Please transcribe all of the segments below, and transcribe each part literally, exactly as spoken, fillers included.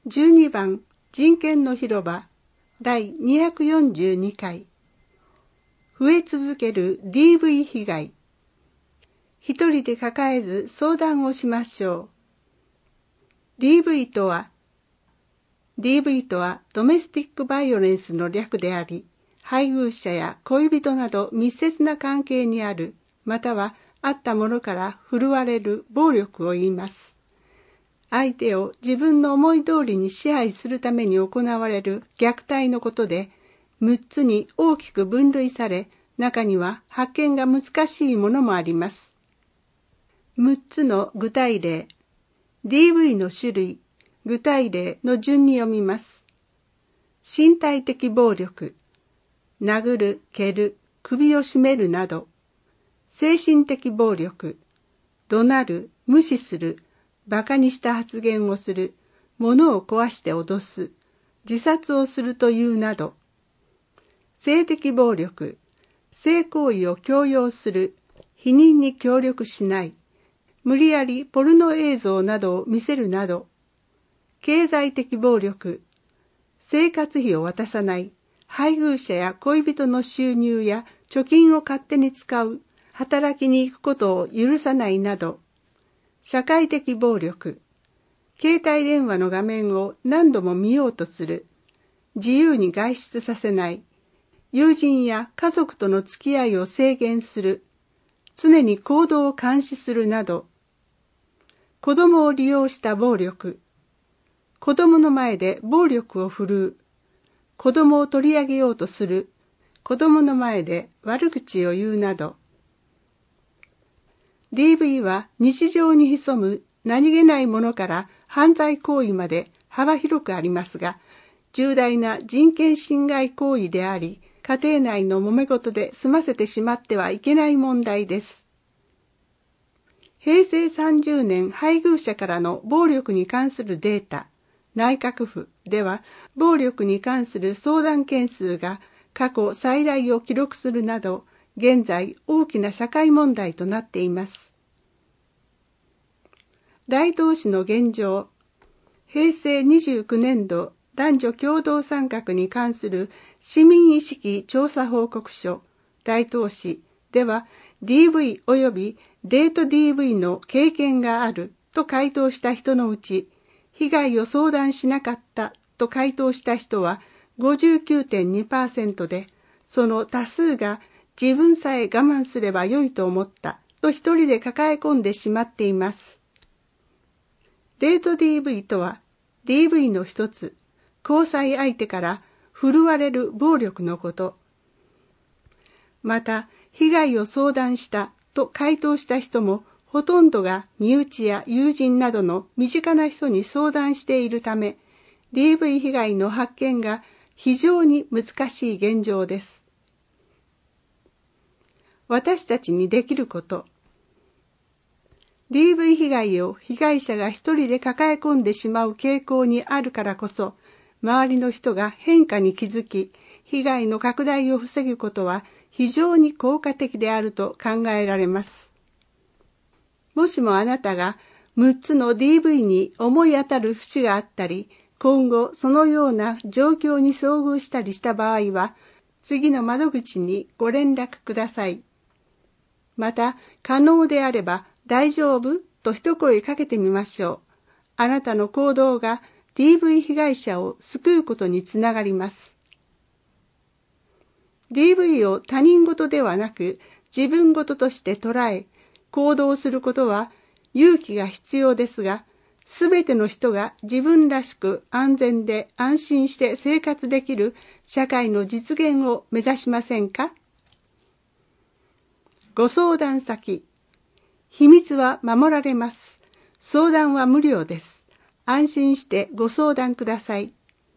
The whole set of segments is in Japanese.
じゅうにばん人権の広場だいにひゃくよんじゅうにかい。増え続ける ディーブイ 被害。一人で抱えず相談をしましょう。ディーブイ とは、ディーブイ とはドメスティックバイオレンスの略であり、配偶者や恋人など密接な関係にある、またはあったものから振るわれる暴力を言います。相手を自分の思い通りに支配するために行われる虐待のことで、むっつに大きく分類され、中には発見が難しいものもあります。むっつの具体例、ディーブイ の種類、具体例の順に読みます。身体的暴力、殴る、蹴る、首を絞めるなど。精神的暴力、怒鳴る、無視する、馬鹿にした発言をする、物を壊して脅す、自殺をするというなど。性的暴力、性行為を強要する、否認に協力しない、無理やりポルノ映像などを見せるなど。経済的暴力、生活費を渡さない、配偶者や恋人の収入や貯金を勝手に使う、働きに行くことを許さないなど。社会的暴力、携帯電話の画面を何度も見ようとする、自由に外出させない、友人や家族との付き合いを制限する、常に行動を監視するなど。子供を利用した暴力、子供の前で暴力を振るう、子供を取り上げようとする、子供の前で悪口を言うなど。ディーブイ は日常に潜む何気ないものから犯罪行為まで幅広くありますが、重大な人権侵害行為であり、家庭内の揉め事で済ませてしまってはいけない問題です。へいせいさんじゅうねん配偶者からの暴力に関するデータ、内閣府では暴力に関する相談件数が過去最大を記録するなど、現在大きな社会問題となっています。大東市の現状、へいせいにじゅうきゅうねんど男女共同参画に関する市民意識調査報告書、大東市では ディーブイ 及びデート ディーブイ の経験があると回答した人のうち、被害を相談しなかったと回答した人は ごじゅうきゅうてんにパーセント で、その多数が自分さえ我慢すればよいと思ったと一人で抱え込んでしまっています。デート ディーブイ とは ディーブイ の一つ、交際相手から振るわれる暴力のこと。また、被害を相談したと回答した人もほとんどが身内や友人などの身近な人に相談しているため、ディーブイ 被害の発見が非常に難しい現状です。私たちにできること。ディーブイ 被害を被害者が一人で抱え込んでしまう傾向にあるからこそ、周りの人が変化に気づき、被害の拡大を防ぐことは非常に効果的であると考えられます。もしもあなたがむっつの ディーブイ に思い当たる節があったり、今後そのような状況に遭遇したりした場合は、次の窓口にご連絡ください。また、可能であれば大丈夫と一声かけてみましょう。あなたの行動が ディーブイ 被害者を救うことにつながります。ディーブイ を他人事ではなく自分事として捉え、行動することは勇気が必要ですが、すべての人が自分らしく安全で安心して生活できる社会の実現を目指しませんか？ご相談先。秘密は守られます。相談は無料です。安心してご相談ください。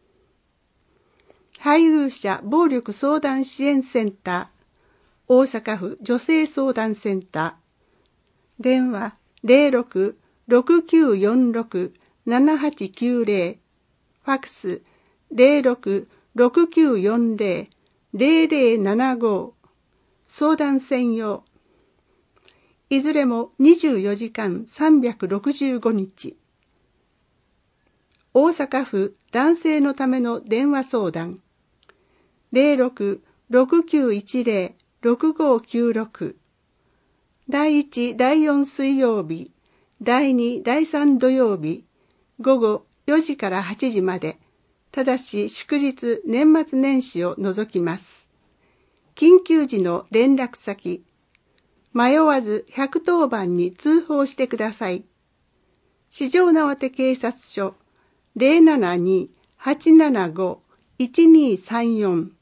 配偶者暴力相談支援センター、大阪府女性相談センター、電話 ゼロろく ろくきゅうよんろく ななはちきゅうゼロ、ファックス ゼロろく ろくきゅうよんゼロ ゼロゼロななご、相談専用。いずれもにじゅうよじかんさんびゃくろくじゅうごにち。 大阪府男性のための電話相談 ゼロろく ろくきゅういちゼロ ろくごきゅうろく 第いち、だいよん水曜日、だいに、だいさん土曜日、午後よじからはちじまで、ただし祝日年末年始を除きます。緊急時の連絡先、迷わずひゃくとおばんに通報してください。四条畷警察署 ゼロななに はちななご いちにさんよん。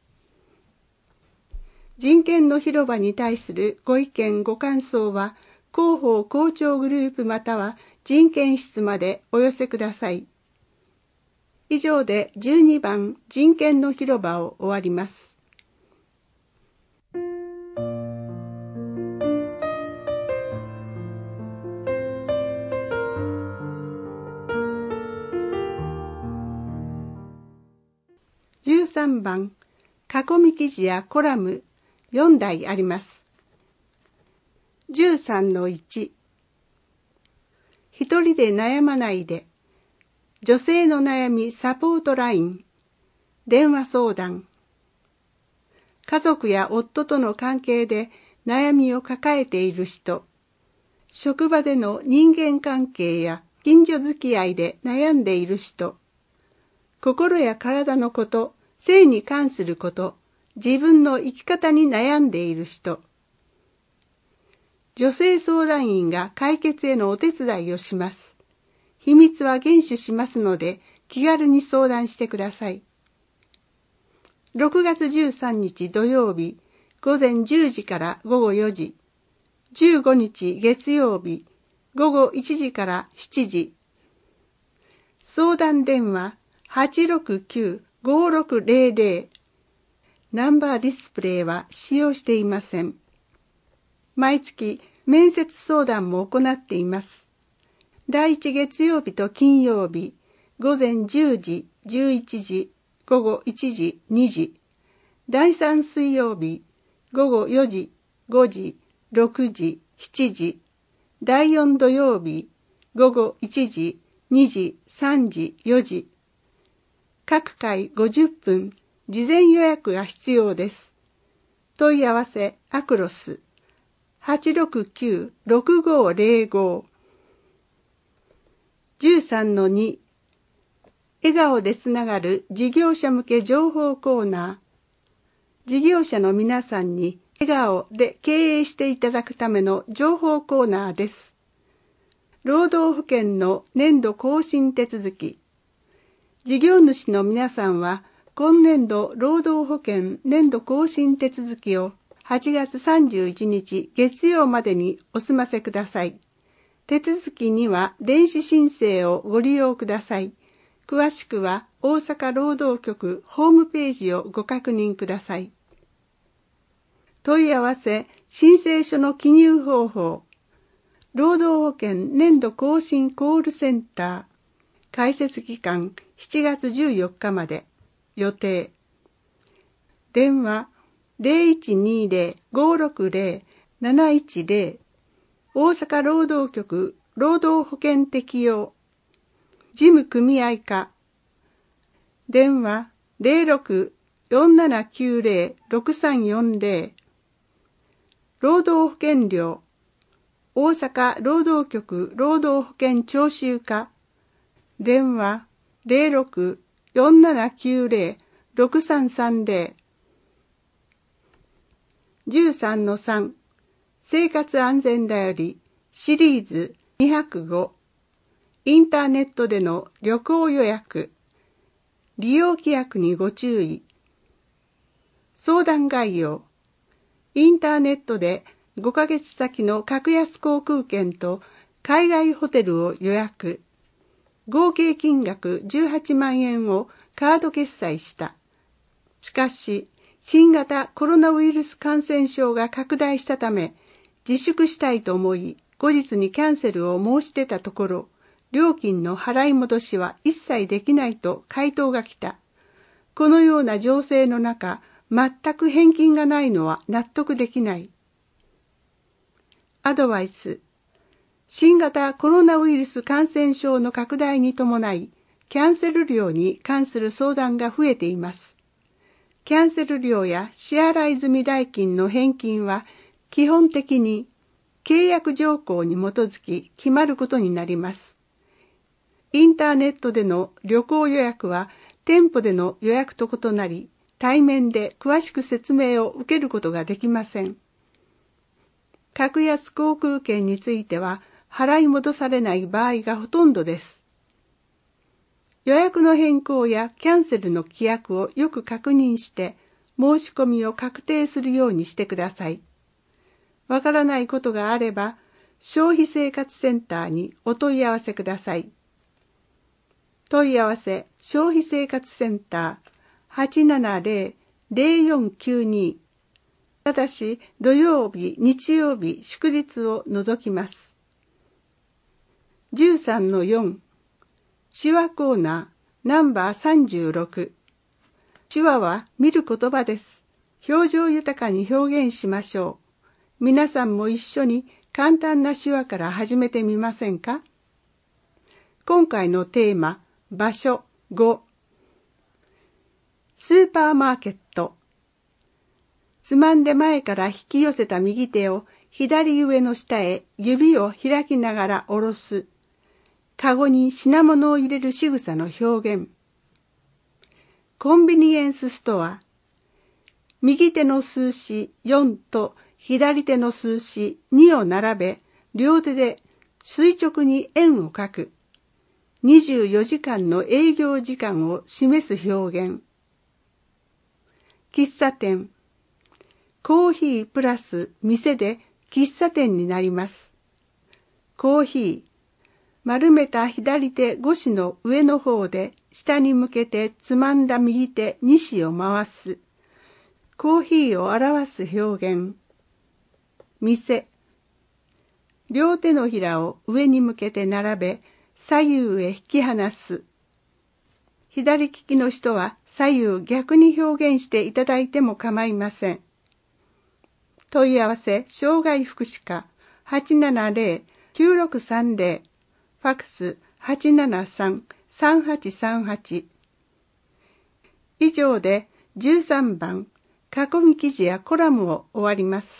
人権の広場に対するご意見ご感想は、広報校長グループまたは人権室までお寄せください。以上でじゅうにばん人権の広場を終わります。じゅうさんばん囲み記事やコラムよんだいあります。じゅうさんのいち、一人で悩まないで、女性の悩みサポートライン、電話相談。家族や夫との関係で悩みを抱えている人、職場での人間関係や近所付き合いで悩んでいる人、心や体のこと、性に関すること、自分の生き方に悩んでいる人。女性相談員が解決へのお手伝いをします。秘密は厳守しますので、気軽に相談してください。ろくがつじゅうさんにち土曜日、午前じゅうじから午後よじ。じゅうごにち月曜日、午後いちじからしちじ。相談電話 はちろくきゅう ごろくゼロゼロ。ナンバーディスプレイは使用していません。毎月面接相談も行っています。だいいち月曜日と金曜日、午前じゅうじ、じゅういちじ、午後いちじ、にじ。だいさん水曜日、午後よじ、ごじ、ろくじ、しちじ。だいよん土曜日、午後いちじ、にじ、さんじ、よじ。各回ごじゅっぷん、事前予約が必要です。問い合わせアクロス はちろくきゅう ろくごゼロご。じゅうさんのに、笑顔でつながる事業者向け情報コーナー。事業者の皆さんに笑顔で経営していただくための情報コーナーです。労働保険の年度更新手続き。事業主の皆さんは、今年度労働保険年度更新手続きをはちがつさんじゅういちにち月曜までにお済ませください。手続きには電子申請をご利用ください。詳しくは大阪労働局ホームページをご確認ください。問い合わせ申請書の記入方法。労働保険年度更新コールセンター。開設期間しちがつじゅうよっかまで。予定。電話 ゼロいちにゼロ ごろくゼロ なないちゼロ。大阪労働局労働保険適用。事務組合課。電話 ゼロろく よんななきゅうゼロ ろくさんよんゼロ。労働保険料。大阪労働局労働保険徴収課。電話 ゼロろく よんななきゅうゼロ ろくさんさんゼロ。じゅうさんのさん、生活安全だよりシリーズにひゃくご。インターネットでの旅行予約。利用規約にご注意。相談概要。インターネットでごかげつ先の格安航空券と海外ホテルを予約。合計金額じゅうはちまんえんをカード決済した。しかし、新型コロナウイルス感染症が拡大したため、自粛したいと思い、後日にキャンセルを申し出たところ、料金の払い戻しは一切できないと回答が来た。このような情勢の中、全く返金がないのは納得できない。アドバイス。新型コロナウイルス感染症の拡大に伴い、 キャンセル料に関する相談が増えています。キャンセル料や支払い済み代金の返金は基本的に契約条項に基づき決まることになります。インターネットでの旅行予約は店舗での予約と異なり、対面で詳しく説明を受けることができません。格安航空券については払い戻されない場合がほとんどです。予約の変更やキャンセルの規約をよく確認して申し込みを確定するようにしてください。わからないことがあれば消費生活センターにお問い合わせください。問い合わせ消費生活センター はちななゼロ ゼロよんきゅうに。ただし土曜日、日曜日、祝日を除きます。じゅうさんのよん手話コーナーナンバーさんじゅうろく。手話は見る言葉です。表情豊かに表現しましょう。皆さんも一緒に簡単な手話から始めてみませんか？今回のテーマ、場所ご。スーパーマーケット。つまんで前から引き寄せた右手を左上の下へ指を開きながら下ろす。かごに品物を入れる仕草の表現。コンビニエンスストア。右手の数字よんと左手の数字にを並べ、両手で垂直に円を描く。にじゅうよじかんの営業時間を示す表現。喫茶店。コーヒープラス店で喫茶店になります。コーヒー。丸めた左手ごしの上の方で下に向けてつまんだ右手にしを回す。コーヒーを表す表現。店。両手のひらを上に向けて並べ、左右へ引き離す。左利きの人は左右逆に表現していただいても構いません。問い合わせ障害福祉課 はちななゼロ きゅうろくさんゼロ。ファックス はちななさん さんはちさんはち。以上でじゅうさんばん囲み記事やコラムを終わります。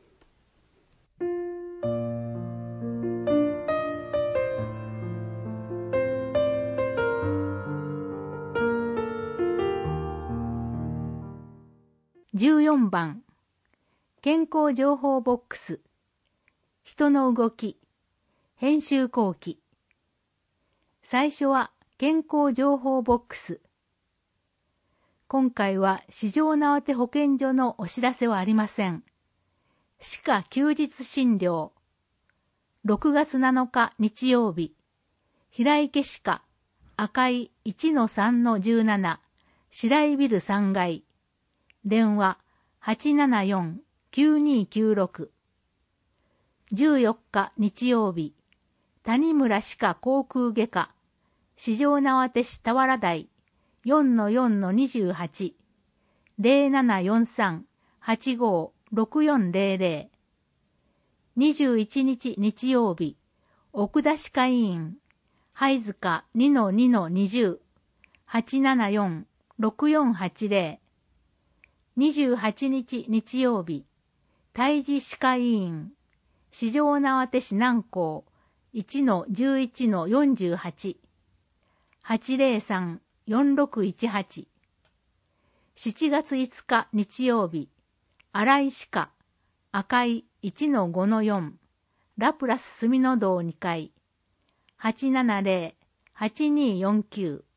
じゅうよんばん健康情報ボックス。人の動き。編集後記。最初は健康情報ボックス。今回は四条畷保健所のお知らせはありません。歯科休日診療。ろくがつなのか日曜日。平池歯科赤い いちのさんのじゅうなな 白井ビルさんがい。電話 はちななよん きゅうにきゅうろく。じゅうよっか日曜日。谷村歯科口腔外科四条畷市田原台 よんのよんのにじゅうはち ゼロななよんさん はちごろくよんゼロゼロ。にじゅういちにち日曜日。奥田歯科医院灰塚 にのにのにじゅう はちななよん ろくよんはちゼロ。にじゅうはちにち日曜日。胎児歯科医院四条畷市南港いちのじゅういちのよんじゅうはち はちゼロさん よんろくいちはち。しちがついつか日曜日。新井歯科赤い いちのごのよん ラプラス住の道にかい はちななゼロ はちによんきゅう。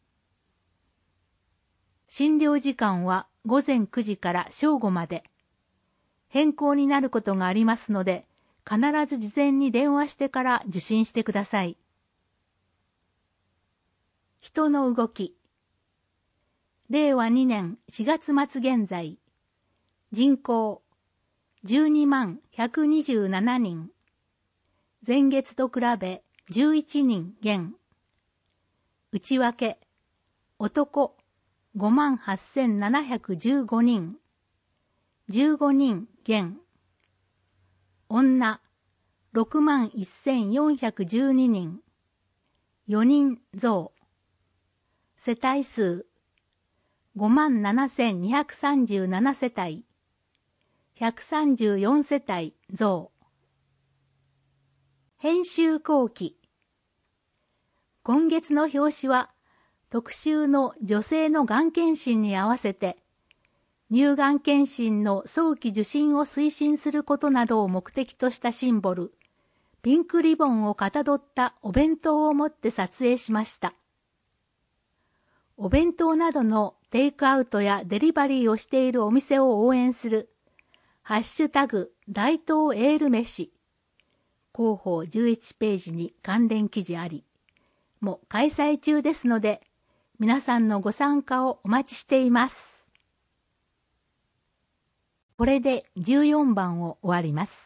診療時間はごぜんくじから正午まで。変更になることがありますので、必ず事前に電話してから受診してください。人の動き。れいわにねんしがつまつ現在。人口じゅうにまんひゃくにじゅうななにん。前月と比べじゅういちにん減。内訳。男ごまんはっせんななひゃくじゅうごにん。じゅうごにん減。女ろくまんせんよんひゃくじゅうににん。よにん増。 世帯数ごまんななせんにひゃくさんじゅうなな世帯、ひゃくさんじゅうよん世帯増。編集後期。今月の表紙は特集の女性のがん検診に合わせて乳がん検診の早期受診を推進することなどを目的としたシンボル、ピンクリボンをかたどったお弁当を持って撮影しました。お弁当などのテイクアウトやデリバリーをしているお店を応援するハッシュタグ大東エール飯広報じゅういちページに関連記事ありも開催中ですので皆さんのご参加をお待ちしています。これでじゅうよんばんを終わります。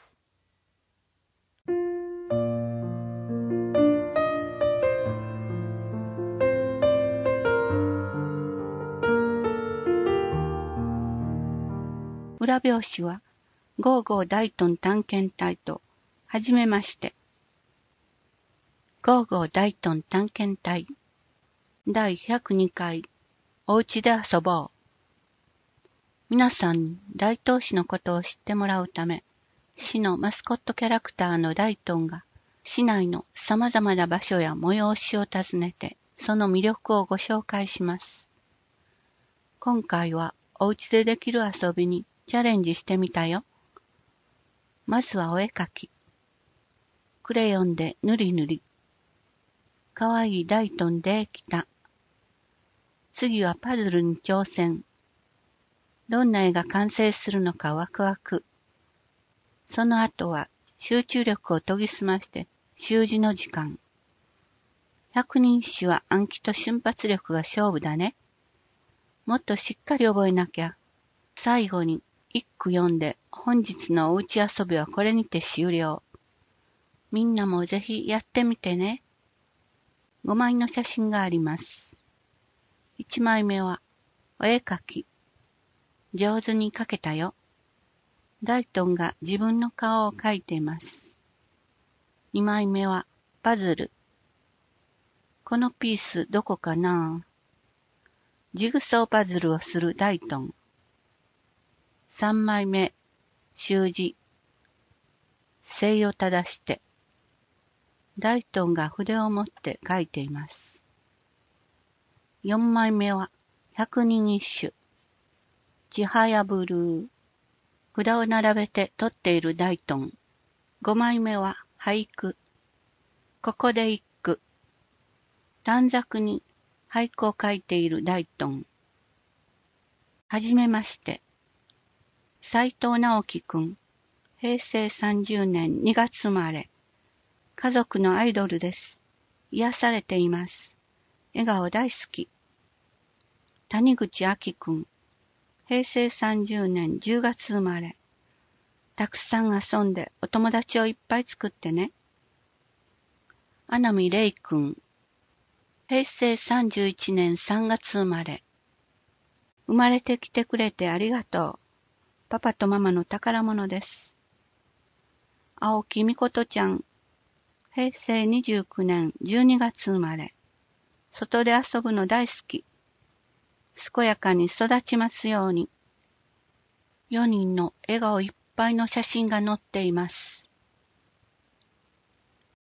裏表紙は、ゴーゴー大東探検隊と、はじめまして。ゴーゴー大東探検隊、だいひゃくにかい、おうちで遊ぼう。皆さんに大東市のことを知ってもらうため、市のマスコットキャラクターの大東が、市内の様々な場所や催しを訪ねて、その魅力をご紹介します。今回は、おうちでできる遊びに、チャレンジしてみたよ。まずはお絵描き。クレヨンでぬりぬり。かわいい大東できた。次はパズルに挑戦。どんな絵が完成するのかワクワク。その後は集中力を研ぎ澄まして習字の時間。百人一首は暗記と瞬発力が勝負だね。もっとしっかり覚えなきゃ。最後に一句読んで本日のおうち遊びはこれにて終了。みんなもぜひやってみてね。ごまいの写真があります。いちまいめはお絵描き。上手に描けたよ。大東が自分の顔を描いています。にまいめはパズル。このピースどこかな？ジグソーパズルをする大東。さんまいめ、習字。正を正して。大東が筆を持って書いています。よんまいめは、百人一首。ちはやぶるー。札を並べて取っている大東。ごまいめは、俳句。ここで一句。短冊に俳句を書いている大東。はじめまして。斉藤直樹くん、へいせいさんじゅうねんにがつ生まれ。家族のアイドルです。癒されています。笑顔大好き。谷口明くん、へいせいさんじゅうねんじゅうがつ生まれ。たくさん遊んでお友達をいっぱい作ってね。穴見れいくん、へいせいさんじゅういちねんさんがつ生まれ。生まれてきてくれてありがとう。パパとママの宝物です。青木みことちゃん、へいせいにじゅうきゅうねんじゅうにがつ生まれ。外で遊ぶの大好き。健やかに育ちますように。よにんの笑顔いっぱいの写真が載っています。